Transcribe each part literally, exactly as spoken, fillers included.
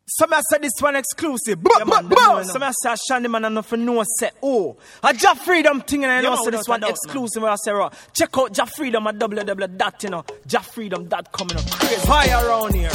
Some I said this one exclusive. Yeah, man, know, some I say Shandy man and nothing no say. Oh, I Jah Freedom thing and I know yeah, so this one doubt, exclusive. Where I say, right, check out Jah Freedom at w w w dot you know jah freedom dot com. You know, crazy high around here.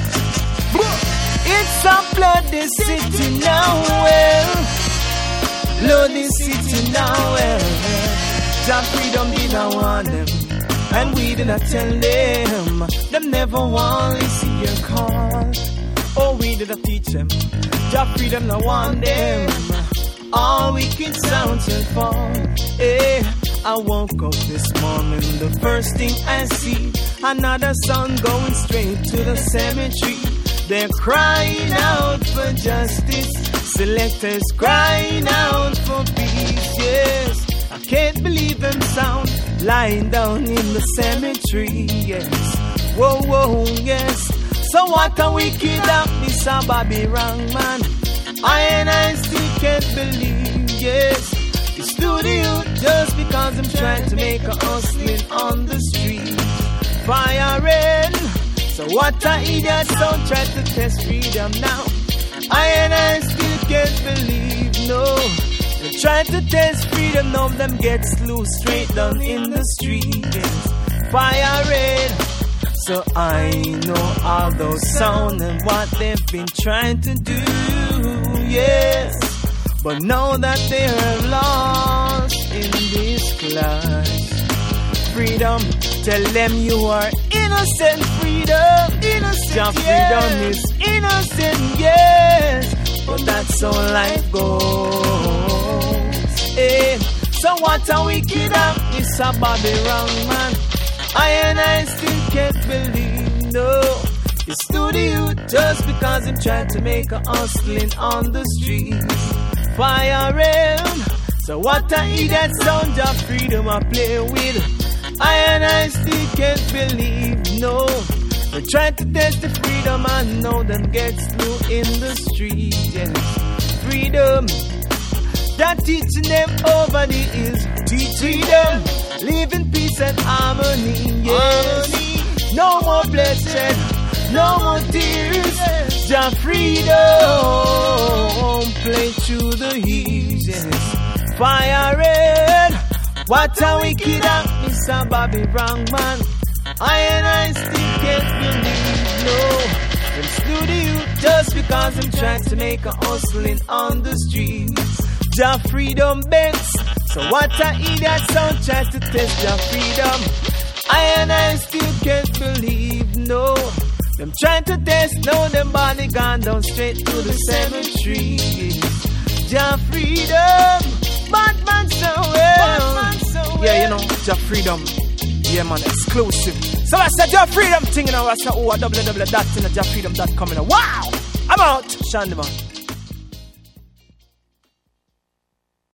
It's a bloody city now, well, bloody city now, well. Jah Freedom didn't want them, and we didn't tell them. Them never want to see your call. Oh, we didn't teach them. Jah Freedom no want them. All wicked sounds will fall. Hey, I woke up this morning, the first thing I see, another son going straight to the cemetery. They're crying out for justice. Selectors crying out for peace. Yes, I can't believe them sound lying down in the cemetery. Yes, whoa, whoa, yes. So what a wicked act, this a Bobby wrong man. I and I still can't believe, yes. It's to the youth just because I'm trying to make a hustling on the street. Firing. So what a idiot don't try to test freedom now. I and I still can't believe, no. They try to test freedom, now them get slew straight down in the street. Yes. Firing. So I know all those sound and what they've been trying to do, yes. But now that they are lost in this clash, freedom, tell them you are innocent, freedom, innocent, Jah Freedom yes. is innocent, yes. But that's how life goes. Hey. So what a wicked act, it's a Bobby wrong man. I and I still can't believe, no. It's to the youth just because I'm trying to make a hustling on the streets. Firing. So what a idiot sound, Jah Freedom I play with. I and I still can't believe, no. We're trying to test the freedom and know them gets through in the street, yes. Freedom. That teaching them over the hills. Teaching them. Live in peace and harmony, yes. Harmony. No more bloodshed, no more tears. Jah Freedom, play through the heat, yes. Firing. What a wicked act, Mister Bobby wrong man. I and I still can't believe, no. Them slew the youth just because I'm trying to make a hustling on the streets. Jah Freedom bends. So what a idiot sound tries to test Jah Freedom. I and I still can't believe, no. Them trying to test, now them body gone down straight to the cemetery. Jah Freedom, bad man so well. Man so well. Yeah, you know, Jah Freedom. Yeah, man, exclusive. So I said Jah Freedom thing, you know, I said, oh, w w w dot jah freedom dot com, you know. Wow! I'm out, Shandy man.